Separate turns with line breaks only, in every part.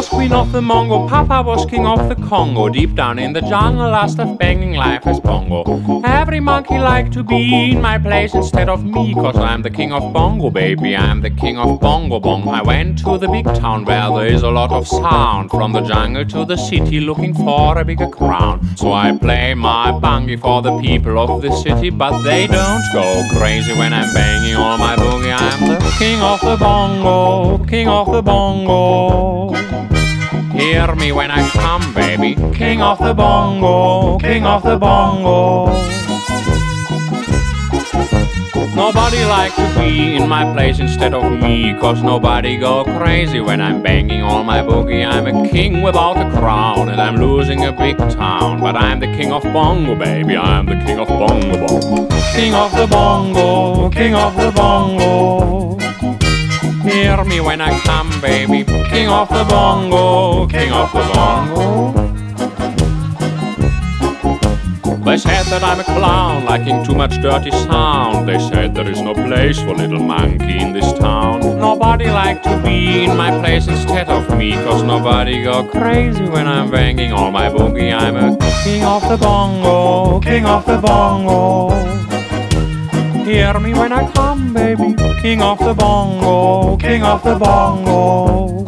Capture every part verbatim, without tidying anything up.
was queen of the Mongo, Papa was king of the Congo. Deep down in the jungle, last of banging life as bongo. Every monkey liked to be in my place instead of me, cause I'm the king of bongo, baby, I'm the king of bongo bong. I went to the big town where there is a lot of sound, from the jungle to the city looking for a bigger crown. So I play my bungie for the people of the city, but they don't go crazy when I'm banging all my boogie. I'm the king of the bongo, king of the bongo. Hear me when I come, baby, king of the bongo, king of the bongo. Nobody like to be in my place instead of me, cause nobody go crazy when I'm banging all my boogie. I'm a king without a crown, and I'm losing a big town, but I'm the king of bongo, baby, I'm the king of bongo bongo. King of the bongo, king of the bongo. Hear me when I come, baby, king of the bongo, king of the bongo. They said that I'm a clown, liking too much dirty sound. They said there is no place for little monkey in this town. Nobody like to be in my place instead of me, cause nobody go crazy when I'm banging all my boogie. I'm a king of the bongo, king of the bongo. Hear me when I come, baby, king of the bongo, king of the bongo.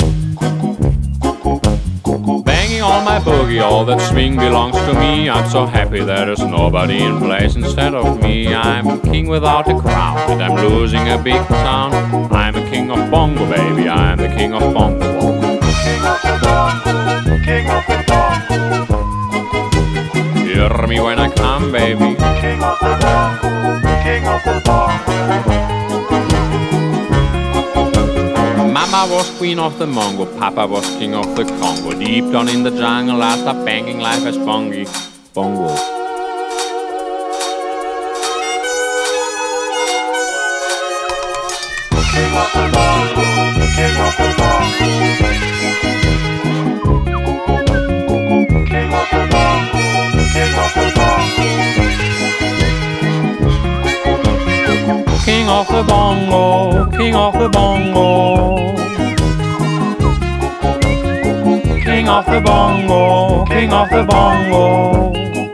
Banging all my boogie, all that swing belongs to me. I'm so happy there's nobody in place instead of me. I'm a king without a crown, and I'm losing a big town. I'm a king of bongo, baby, I'm the king of bongo bongo.
King of the bongo, king of the bongo.
Hear me when I come, baby,
king of the bongo, king of the bongo.
Mama was queen of the Mongo, Papa was king of the Congo. Deep down in the jungle, I start banging life as bongi, bongo.
King of the bongo, king of the bongo. King of the bongo, king of the bongo.
King of the bongo, king of the bongo. King of the bongo, king of the bongo.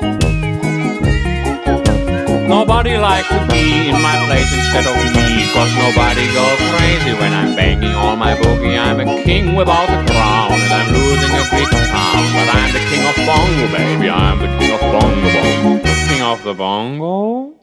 Nobody like to be in my place instead of me, cause nobody go crazy when I'm banging all my boogie. I'm a king without a crown, and I'm losing a big town, but I'm the king of bongo, baby, I'm the king of bongo bongo. King of the bongo.